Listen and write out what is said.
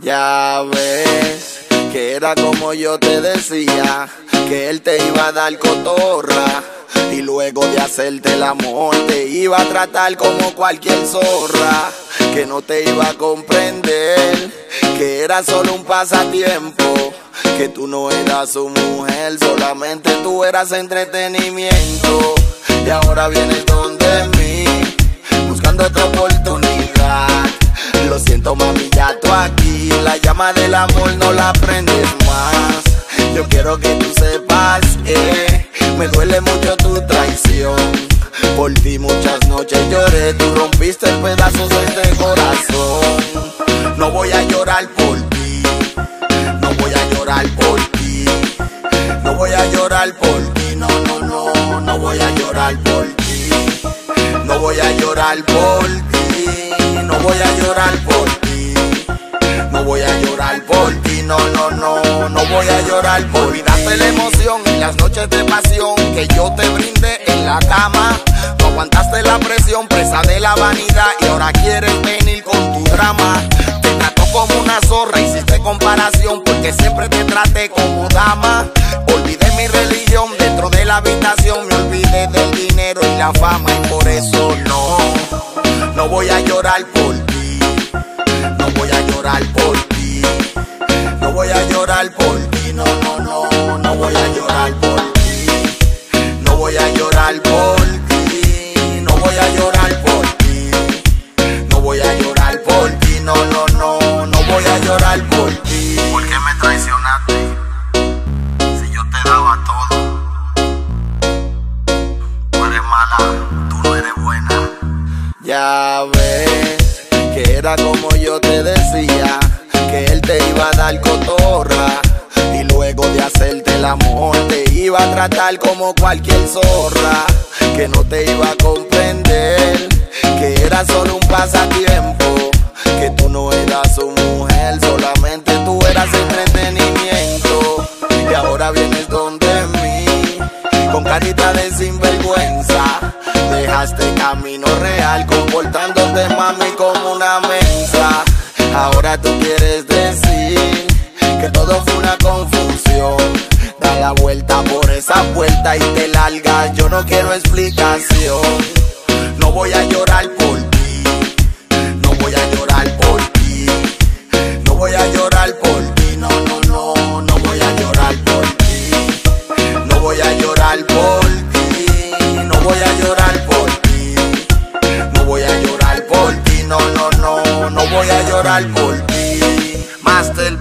Ya ves que era como yo te decía, que él te iba a dar cotorra y luego de hacerte el amor te iba a tratar como cualquier zorra, que no te iba a comprender, que era solo un pasatiempo, que tú no eras su mujer, solamente tú eras entretenimiento. Y ahora vienes donde mí, buscando otra oportunidad. Lo siento mami, ya tú aquí, la llama del amor no la prendes más. Yo quiero que tú sepas que me duele mucho tu traición. Por ti muchas noches lloré, tú rompiste pedazos de este corazón. No voy a llorar por ti, no voy a llorar por ti, no voy a llorar por ti, no, no, no, no voy a llorar por ti, no voy a llorar por ti, no voy a llorar por ti, no voy a llorar por ti, no, no, no, no voy a llorar por ti. Olvidaste la emoción en las noches de pasión que yo te brindé en la cama. No aguantaste la presión, presa de la vanidad, y ahora quieres venir con tu drama. Te trató como una zorra, hiciste comparación porque siempre te traté como dama. Olvidé mi religión dentro de la habitación, me olvidé del dinero y la fama, y por eso no voy a llorar por ti, no voy a llorar por ti, no voy a llorar por ti, no, no, no, no voy a llorar por ti, no voy a llorar por ti, no voy a llorar por ti, no voy a llorar por ti, no, no, no, no voy a llorar por ti. ¿Por qué me traicionaste? Si yo te daba todo. Tú eres mala, tú no eres buena. Ya ves que era como yo te decía, que él te iba a dar cotorra y luego de hacerte el amor te iba a tratar como cualquier zorra, que no te iba a comprender, que era solo un pasatiempo, que tú no eras su mujer, solamente tú eras entretenimiento. Y ahora vienes donde mí, con carita de sinvergüenza, dejaste camino real, comportándote mami como una mensa. Ahora tú quieres decir que todo fue una confusión. Da la vuelta por esa puerta y te largas, yo no quiero explicación. No voy a llorar por ti, no voy a llorar por ti, no voy a llorar por ti, no, no, no, no voy a llorar por ti, no voy a llorar por ti, no voy a llorar por ti, no voy a llorar por ti, no, no, no, no voy a llorar por ti. Master